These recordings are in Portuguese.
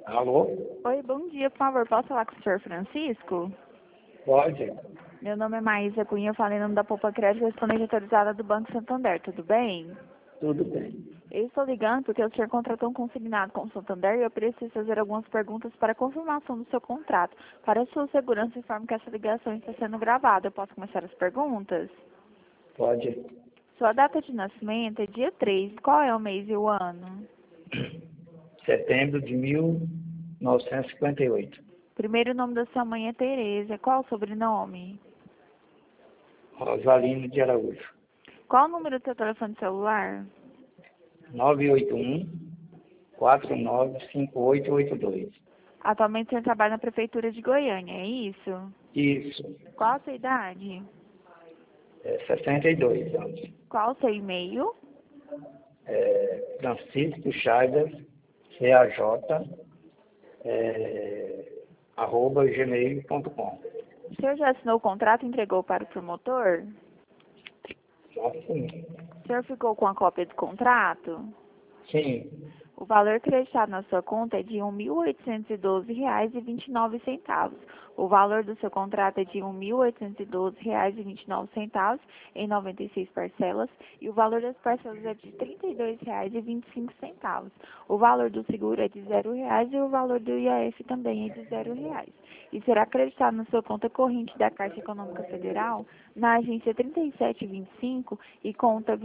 Alô? Oi, bom dia, por favor, posso falar com o senhor Francisco? Pode? Meu nome é Maísa Cunha, eu falei em nome da Poupa Crédito, respondente autorizada do Banco Santander, tudo bem? Tudo bem. Eu estou ligando porque o senhor contratou um consignado com o Santander e eu preciso fazer algumas perguntas para confirmação do seu contrato. Para a sua segurança, informo que essa ligação está sendo gravada. Eu posso começar as perguntas? Pode. Sua data de nascimento é dia 3. Qual é o mês e o ano? Setembro de 1958. Primeiro nome da sua mãe é Tereza. Qual o sobrenome? Rosalino de Araújo. Qual o número do seu telefone celular? 981-495882. Atualmente o senhor trabalha na Prefeitura de Goiânia, é isso? Isso. Qual a sua idade? 62 anos. Qual o seu e-mail? Francisco Chagas, CAJ, @gmail.com. O senhor já assinou o contrato e entregou para o promotor? Assim. O senhor ficou com a cópia do contrato? Sim. O valor creditado na sua conta é de R$ 1.812,29. O valor do seu contrato é de R$ 1.812,29 em 96 parcelas e o valor das parcelas é de R$ 32,25. O valor do seguro é de R$ 0,00 e o valor do IAF também é de R$ 0,00. E será acreditado na sua conta corrente da Caixa Econômica Federal na agência 3725 e conta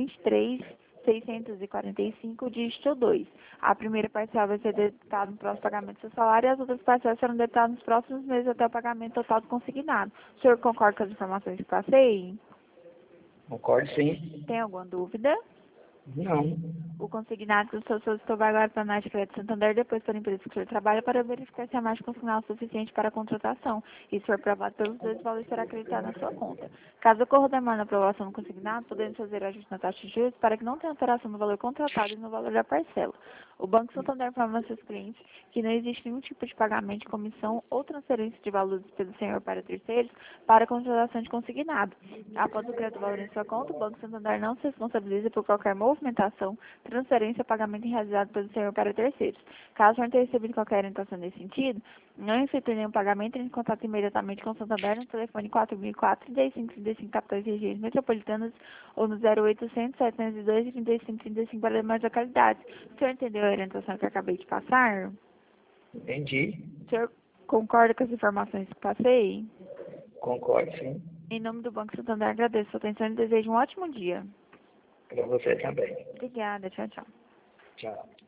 23.645, dígito 2. A primeira parcela vai ser debitada no próximo pagamento do seu salário e as outras parcelas serão debitadas nos próximos meses até o pagamento total do consignado. O senhor concorda com as informações que passei? Concordo, sim. Tem alguma dúvida? Não. O consignado que o senhor solicitou vai agora para a Nath Crédito Santander, depois para a empresa que o senhor trabalha, para verificar se a margem consignada é suficiente para a contratação. E se for aprovado pelos dois, o valor será acreditado na sua conta. Caso ocorra demora na aprovação do consignado, podemos fazer ajuste na taxa de juros para que não tenha alteração no valor contratado e no valor da parcela. O Banco Santander informa aos seus clientes que não existe nenhum tipo de pagamento de comissão ou transferência de valores pelo senhor para terceiros para a contratação de consignado. Após o crédito do valor em sua conta, o Banco Santander não se responsabiliza por qualquer movimentação, transferência ou pagamento realizado pelo senhor para terceiros. Caso o senhor tenha recebido qualquer orientação nesse sentido, não efetue nenhum pagamento, entre em contato imediatamente com o Santander no telefone 4004-3535, capitais e regiões metropolitanas, ou no 0800-702-3535 para demais localidades. O senhor entendeu a orientação que eu acabei de passar? Entendi. O senhor concorda com as informações que passei? Concordo, sim. Em nome do Banco Santander, agradeço a sua atenção e desejo um ótimo dia. Para você também. Obrigada, tchau, tchau. Tchau.